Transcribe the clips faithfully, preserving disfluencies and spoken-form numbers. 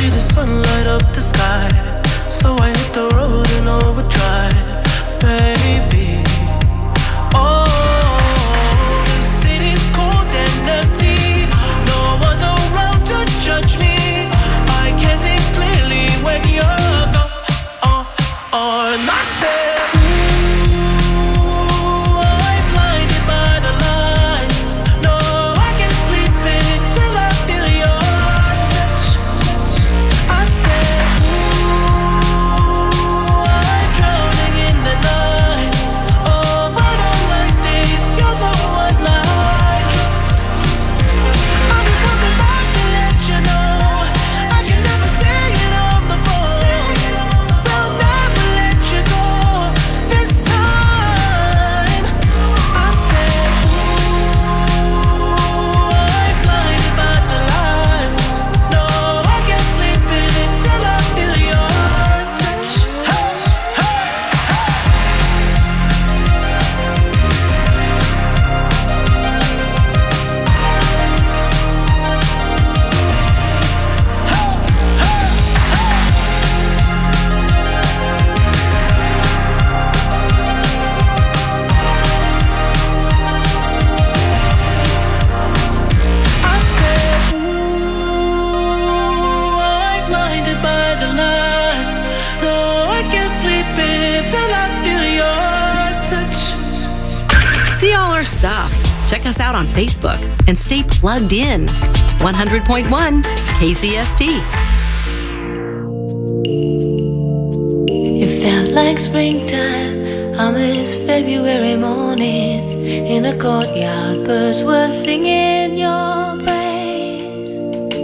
see the sun light up the sky, so I hit the road in overdrive, baby. Oh, the city's cold and empty, no one's around to judge me. I can see clearly when you're gone. Uh, on my set. Check us out on Facebook and stay plugged in. one hundred point one K C S T. It felt like springtime on this February morning. In a courtyard, birds were singing your praise.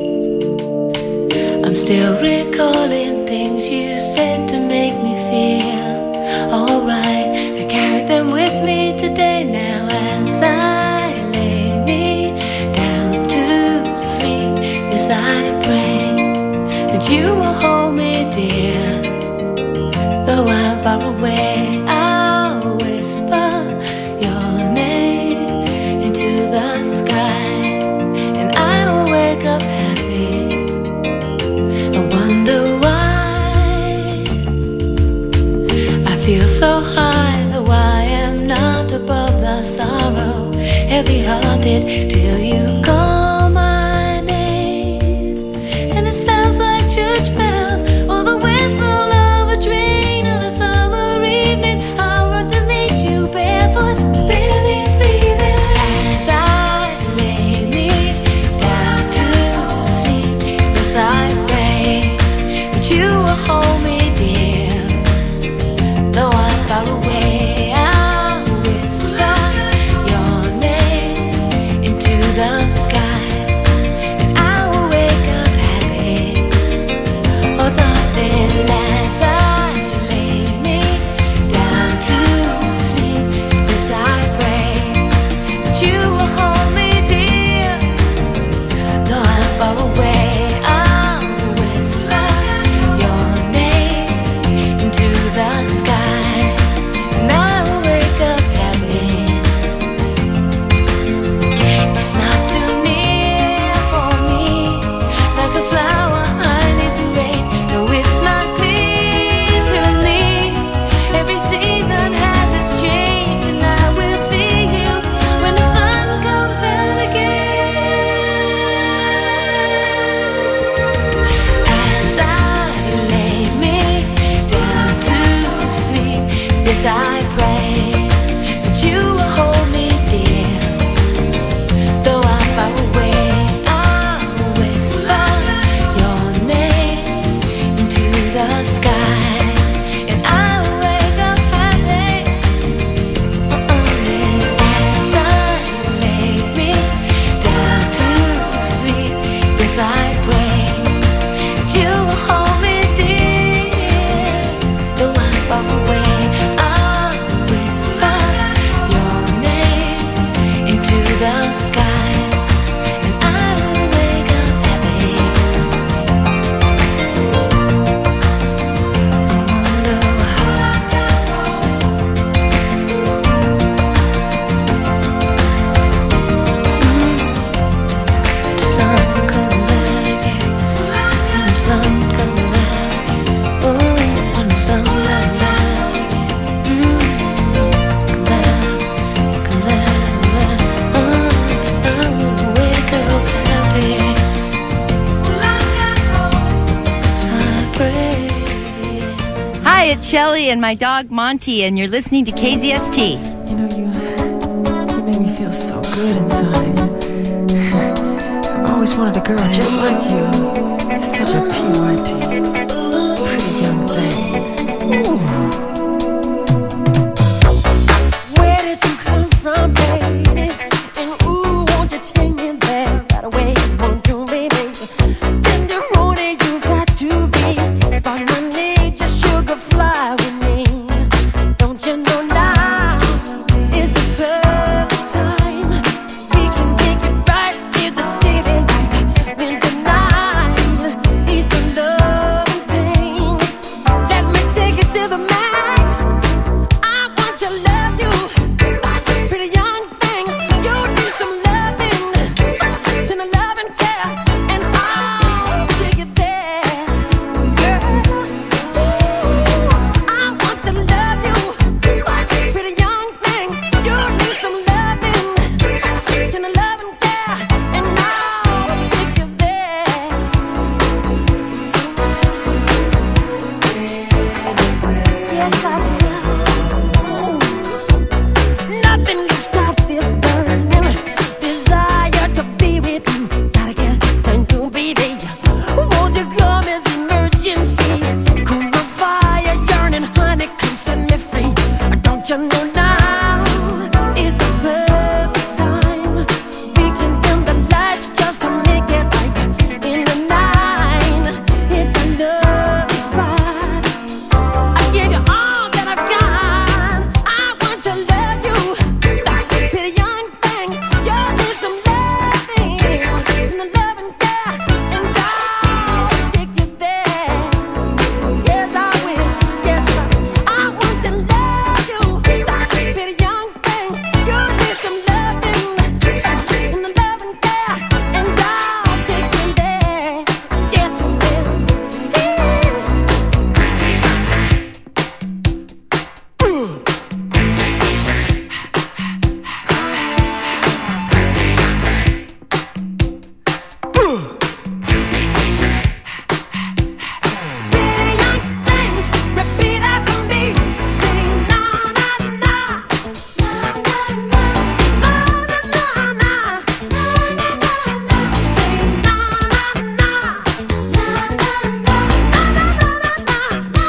I'm still recalling things you said to make me feel alright. I carry them with me today now as I I pray that you will hold me dear. Though I'm far away, I'll whisper your name into the sky, and I will wake up happy and wonder why I feel so high, though I am not above the sorrow, heavy-hearted till you come. Church bells, or the whistle of a train on a summer evening. it's Shelly and my dog Monty, and you're listening to K Z S T. You know, you, you make me feel so good inside. I've always wanted a girl just like you. You're such a purity, pretty young thing. Ooh. Where did you come from, baby? And ooh, won't you take me there right away? Won't you, baby? Tenderoni, you got to be. Spark my need, just sugar fly with me. Don't you know now is the perfect time? We can make it right in the city lights. When the night is the love and pain. Let me take it to the max. I want to love you, pretty young thing. You need some loving, to the love and care, and I'll take it there, girl. Ooh, I want to love you, pretty young thing. You need some loving, to the love and care, and I'll take you there. Yes, I will. Nothing can stop this burning desire to be with you. Gotta get time to baby. Won't you come as emergency? Come the fire yearning, honey, come set me free. Don't you know now is the perfect time? We can dim the lights just to make it right in the night. Hit the love spot. I give you all that I've got. I want to love you, pretty young thing. You need some loving, and the love and care, and I'll take you there. Yes, I will. Yes, I, I want to love you, pretty young thing. You need some loving, and the love and care, and I'll take you there. Yes, I will. Pretty young things, repeat after me. Say na na na, na na na, na na na, na. Say na na na, na na na, na na na.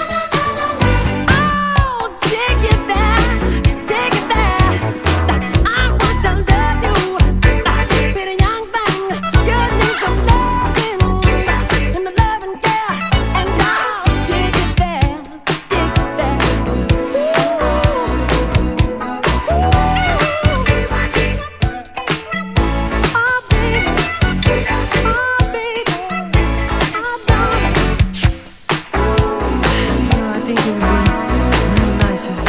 Oh, take it there, take it there. I want to love you, pretty young thing. You need some loving, and the love and care, and I'll take it there, take it there. Oh, baby, oh, baby, I don't. You know, I think it would be real nice if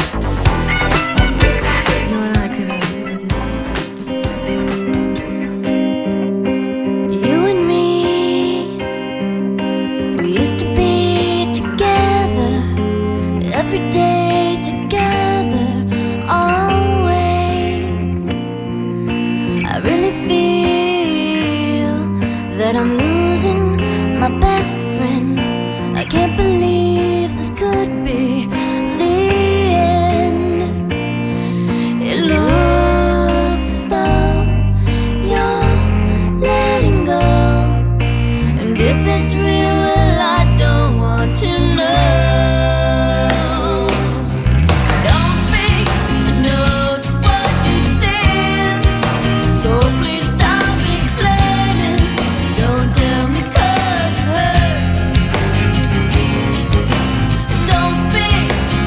you and I could have You and me, we used to be together, every day together, always. I really feel that I'm losing my best friend. I can't believe this could be the end. It looks as though you're letting go, and if it's real, well, I don't want to know. Don't speak, I know just what you said, so please stop explaining. Don't tell me 'cause it hurts. Don't speak,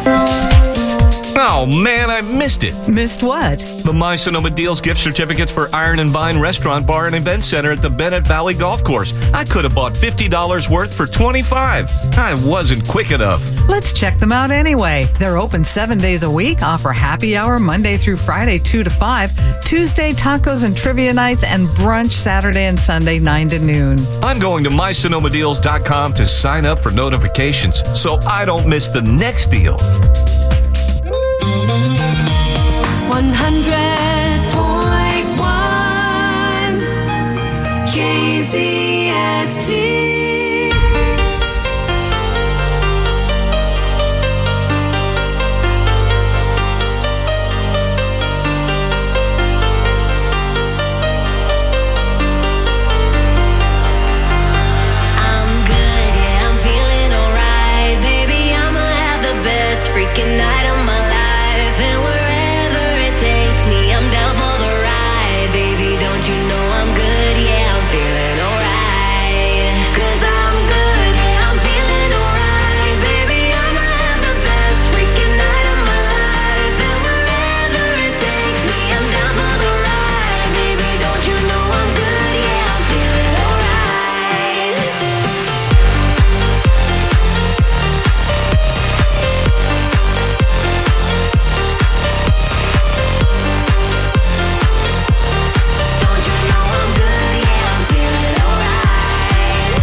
Oh, man, I missed it. Missed what? The My Sonoma Deals gift certificates for Iron and Vine Restaurant Bar and Event Center at the Bennett Valley Golf Course. I could have bought fifty dollars worth for twenty-five dollars. I wasn't quick enough. Let's check them out anyway. They're open seven days a week, offer happy hour Monday through Friday, two to five, Tuesday tacos and trivia nights, and brunch Saturday and Sunday, nine to noon. I'm going to my sonoma deals dot com to sign up for notifications so I don't miss the next deal. one hundred point one K Z S T. I'm good, yeah, I'm feeling alright. Baby, I'ma have the best freaking night of my life. And wherever it takes me, I'm down for the ride. Baby, don't you know I'm good? Yeah, I'm feeling alright. 'Cause I'm good, yeah, I'm feeling alright. Baby, I'ma have the best freaking night of my life. And wherever it takes me, I'm down for the ride. Baby, don't you know I'm good? Yeah, I'm feeling alright. Don't you know I'm good? Yeah, I'm feeling alright.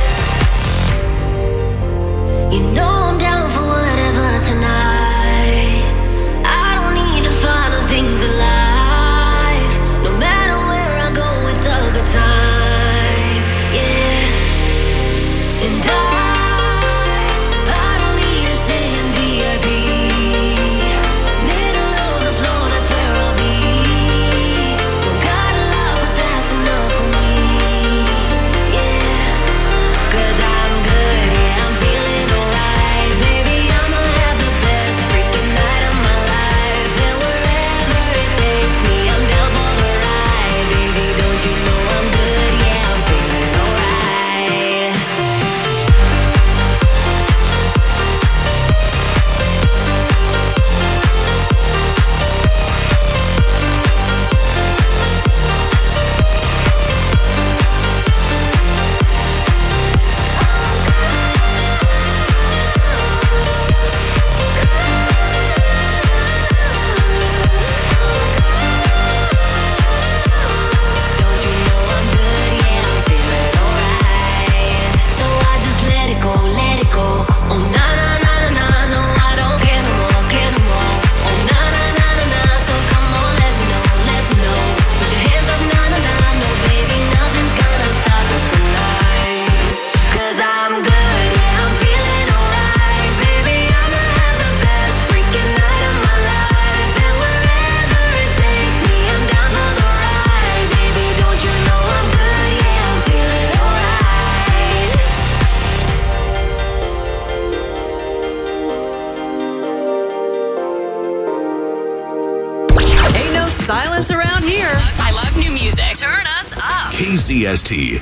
You know I'm down for whatever tonight. I don't need the final things in life. No matter where I go, it's a good time. Yeah. And I, I don't need to sit in V I P. Middle of the floor, that's where I'll be. Don't got a lot, but that's enough for me. Yeah. 'Cause I'm good, yeah, I'm feeling alright. Baby, I'ma have the best freaking night of my life. And wherever it takes me, I'm down for the ride. Baby, don't you know I'm good? Yeah, I'm feeling alright. Don't you know I'm good? Yeah, I'm feeling alright. So I just let it go, let it go. Oh na na na na na, no, I don't care no more, care no more. Oh na na na na na, so come on, let me know, let me know. Put your hands up, na na na, no baby, nothing's gonna stop us tonight. 'Cause I'm good, yeah, I'm feeling alright. Baby, I'ma have the best freaking night of my life. And wherever it takes me, I'm down for the ride. Baby, don't you know I'm good? Yeah, I'm feeling alright. Ain't no silence around here. I love new music. Turn us up. K Z S T.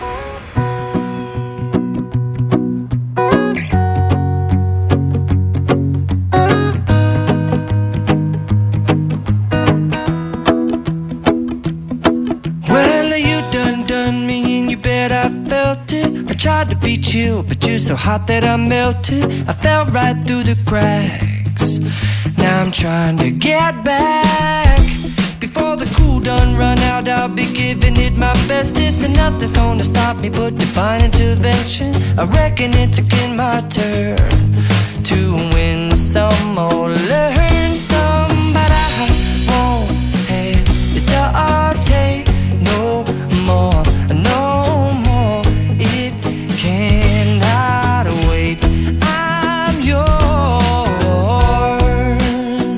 Well, you done done me and you bet I felt it. I tried to beat you, but you're so hot that I melted. I fell right through the cracks. Now I'm trying to get back. Before the cool done run out, I'll be giving it my bestest. And nothing's gonna stop me but divine intervention. I reckon it's again my turn to win some or learn some. But I won't hesitate no more, no more. It cannot wait. I'm yours.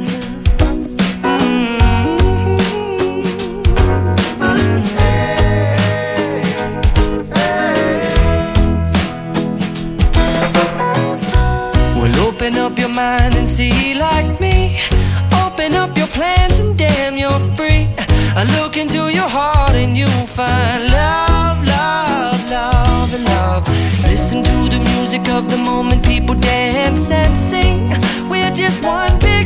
Well, open up your mind and see like me. Open up your plans and damn, you're free. I look into your heart and you'll find love, love, love, and love. Listen to the music of the moment, people dance and sing. We're just one big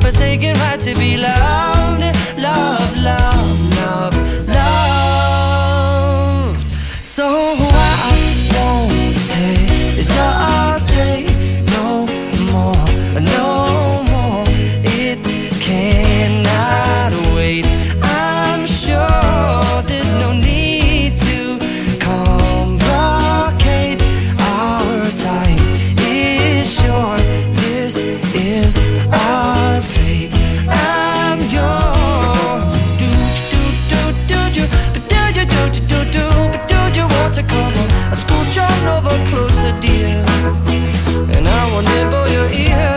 God-forsaken right to be loved, loved, loved, loved, loved. So I won't hesitate no more, no more. It cannot wait. I'm sure there's no need to complicate. Our time is short. This is our fate. I'm yours. Do do do do do, but do you do do do do, but do you want to come on? I scooch on over closer, dear, and I will nibble your ear.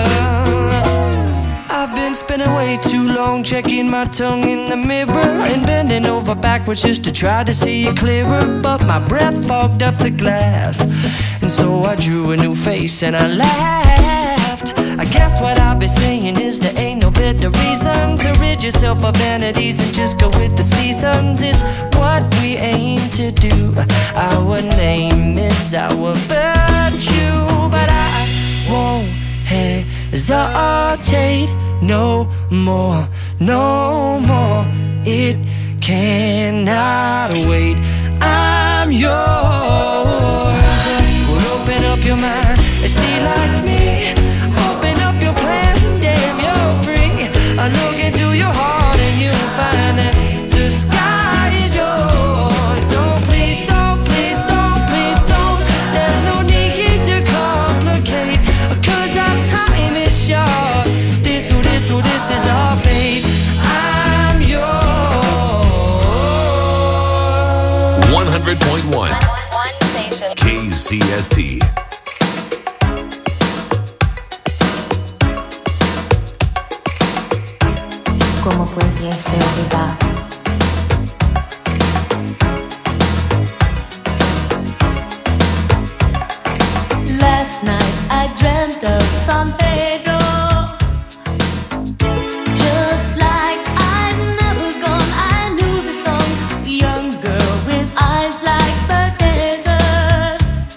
I've been spending way too long checking my tongue in the mirror and bending over backwards just to try to see it clearer. But my breath fogged up the glass, and so I drew a new face and I laughed. I guess what I'll be saying is there ain't no better reason to rid yourself of vanities and just go with the seasons. It's what we aim to do. Our name is our virtue, but I won't hesitate no more, no more. It cannot wait. I'm yours. Well, open up your mind and see like me. Open up your plans and damn, you're free. I look into your heart and you'll find that the sky is yours. So please don't, please don't, please don't. There's no need to complicate, 'cause our time is short. This, oh, this, oh, this is our fate. I'm yours. one hundred point one K Z S T. ¿Cómo pudiese olvidar? Last night I dreamt of San Pedro, just like I'd never gone. I knew the song, the young girl with eyes like the desert.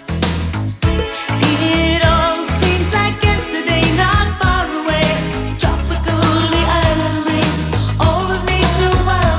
It all seems like yesterday, not far away. Tropical, the island breeze, all of nature wild.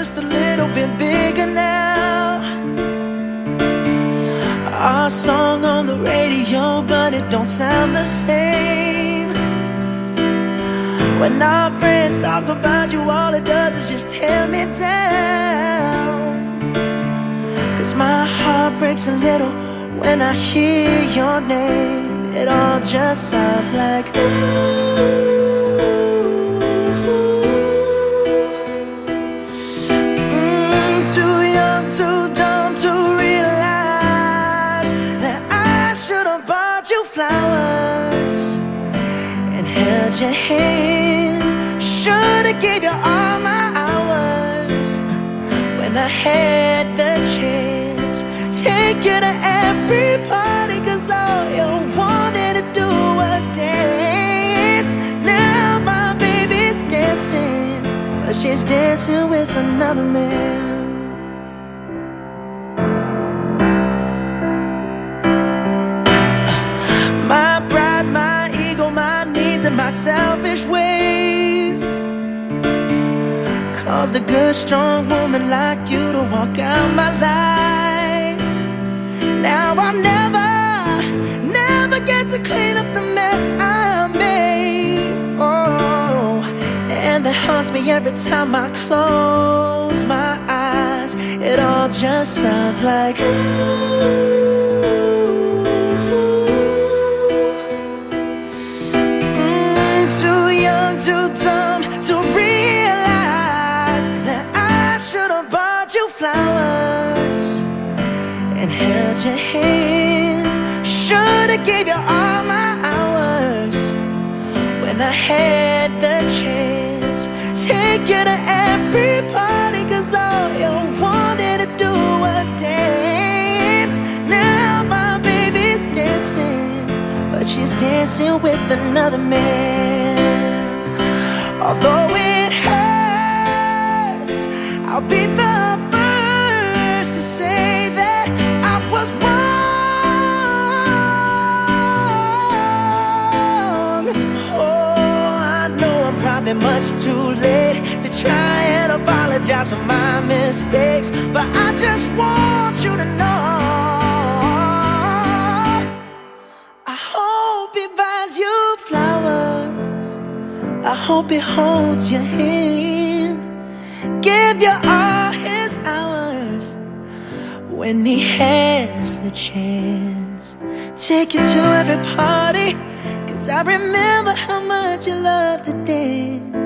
just a little bit bigger now. Our song on the radio, but it don't sound the same. When our friends talk about you, all it does is just tear me down. Cause my heart breaks a little when I hear your name. It all just sounds like ooh. Too young, too dumb to realize that I should have bought you flowers and held your hand. Should have gave you all my hours when I had the chance. Take you to every party, cause all you wanted to do was dance. Now my baby's dancing, but she's dancing with another man. And my selfish ways caused a good, strong woman like you to walk out my life. Now I'll never, never get to clean up the mess I made. Oh, and that haunts me every time I close my eyes. It all just sounds like ooh. Too dumb to realize that I should have bought you flowers and held your hand. Should have gave you all my hours when I had the chance. Take you to every party, cause all you wanted to do was dance. Now my baby's dancing, but she's dancing with another man. Although it hurts, I'll be the first to say that I was wrong. Oh, I know I'm probably much too late to try and apologize for my mistakes, but I just want you to know I hope he buys you flowers. I hope he holds your hand, give you all his hours when he has the chance. Take you to every party, cause I remember how much you love to dance.